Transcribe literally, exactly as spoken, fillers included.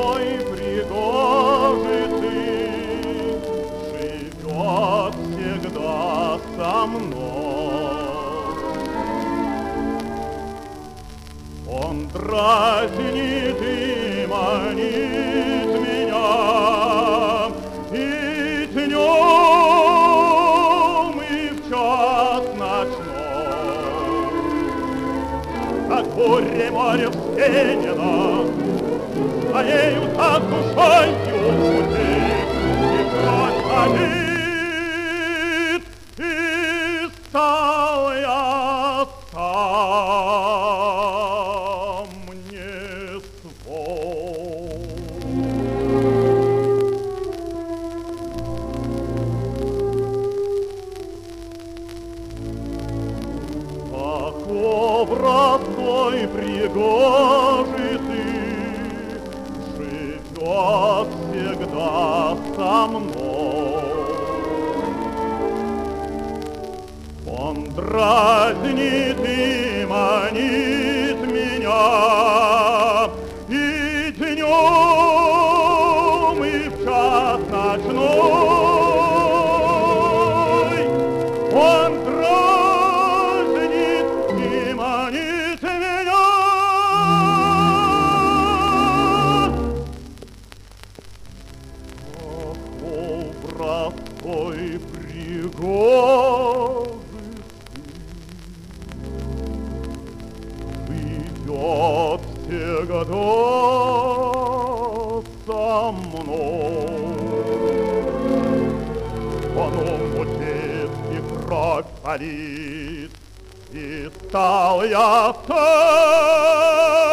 простой, пригожий ты, живет всегда со мной. Он дразнит и манит меня, и днем, и в час ночной. Как буря море вспенено, своею так душою мутит, и кровь горит, и стал я сам не свой. Таков простой, пригожий ты, живет всегда со мной. Он дразнит и манит меня, и днем, и в час ночной. Он дразнит и манит меня. Таков простой, пригожий ты, живет всегда со мной. Он умутит и кровь солит, и стал я сам